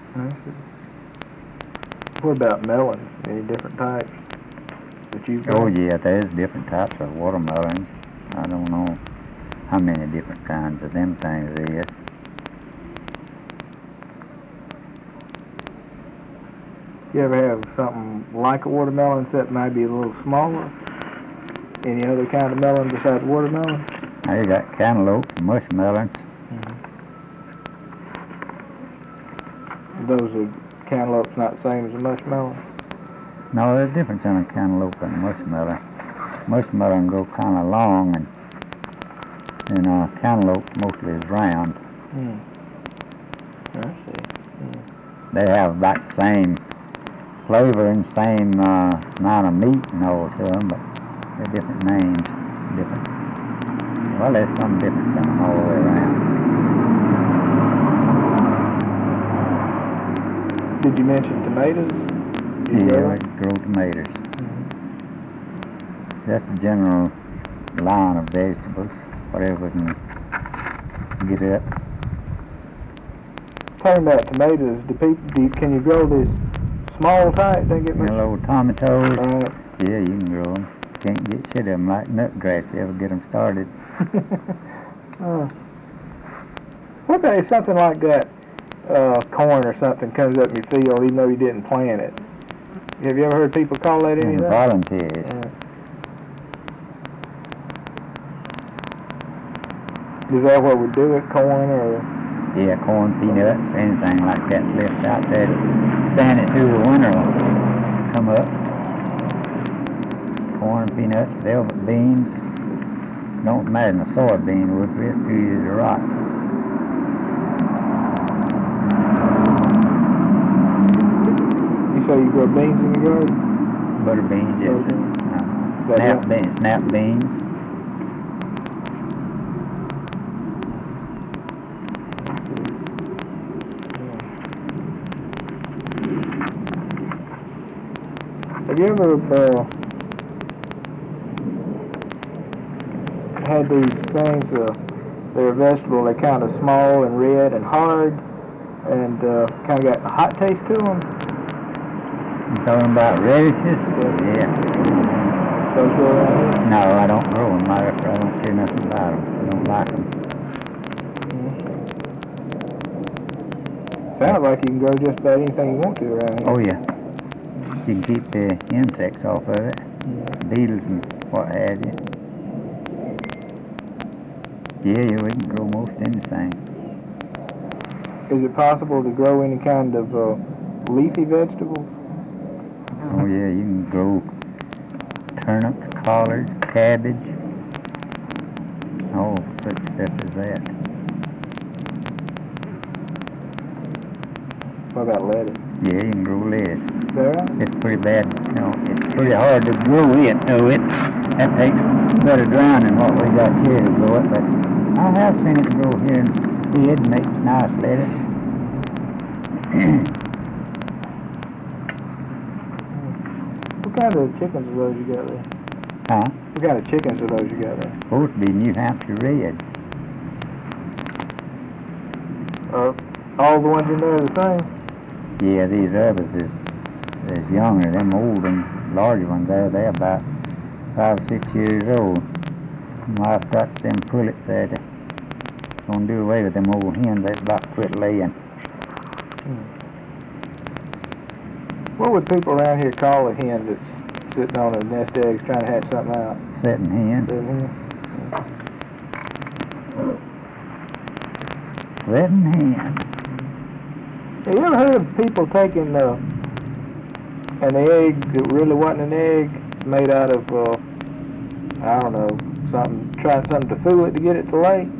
I see. What about melons? Any different types that you've got? Oh yeah, there's different types of watermelons. I don't know how many different kinds of them things there is. You ever have something like a watermelon except maybe a little smaller? Any other kind of melon besides watermelon? Now you got cantaloupe, mushmelons. Those are cantaloupes not the same as a mushmelon? No, there's a difference in a cantaloupe and a mushmelon. Mushmelon go kind of long, and cantaloupe mostly is round. I see. They have about the same flavor and same amount of meat and all to them, but they're different names. Well, there's some difference in them all the way around. Did you mention tomatoes? Yeah, we grow tomatoes. That's the general line of vegetables, whatever we can get it. Talking about tomatoes, can you grow this small type? They get much. Little tomatoes. Right. Yeah, you can grow them. Can't get shit of them like nutgrass if you ever get them started. What about something like that? Corn or something comes up in your field even though you didn't plant it. Have you ever heard people call that anything? Volunteers. Is that what would do it, corn or? Yeah, corn, peanuts, anything like that's left out there. Stand it through the winter will come up. Corn, peanuts, velvet beans. Don't imagine a soybean would, but it's too easy to rot. You say you grow beans in your yard? Butter beans, yes. Snap beans. Have you ever had these things, they're a vegetable, they're kind of small and red and hard and kind of got a hot taste to them? You talking about radishes? Yeah. Those grow around here? No, I don't grow them. I don't care nothing about them. I don't like them. Sounds like you can grow just about anything you want to around here. Oh yeah. You can keep the insects off of it. Beetles and what have you. Yeah, we can grow most anything. Is it possible to grow any kind of leafy vegetables? Oh yeah, you can grow turnips, collards, cabbage. All such stuff as that. What about lettuce? Yeah, you can grow lettuce. Is that right? It's pretty bad. It's pretty hard to grow it, though. That takes better ground than what we got here to grow it, but I have seen it grow here and it makes nice lettuce. What kind of chickens are those you got there? Huh? What kind of chickens are those you got there? Supposed to be New Hampshire Reds. All the ones in there are the same? Yeah, these others is younger. Them old and larger ones they're about 5 or 6 years old. My wife got them pullets there to gonna do away with them old hens. They're about to quit laying. What would people around here call a hen that's sitting on a nest egg trying to hatch something out? Setting hen. Setting hen. Have you ever heard of people taking an egg that really wasn't an egg, made out of, I don't know, trying something to fool it to get it to lay?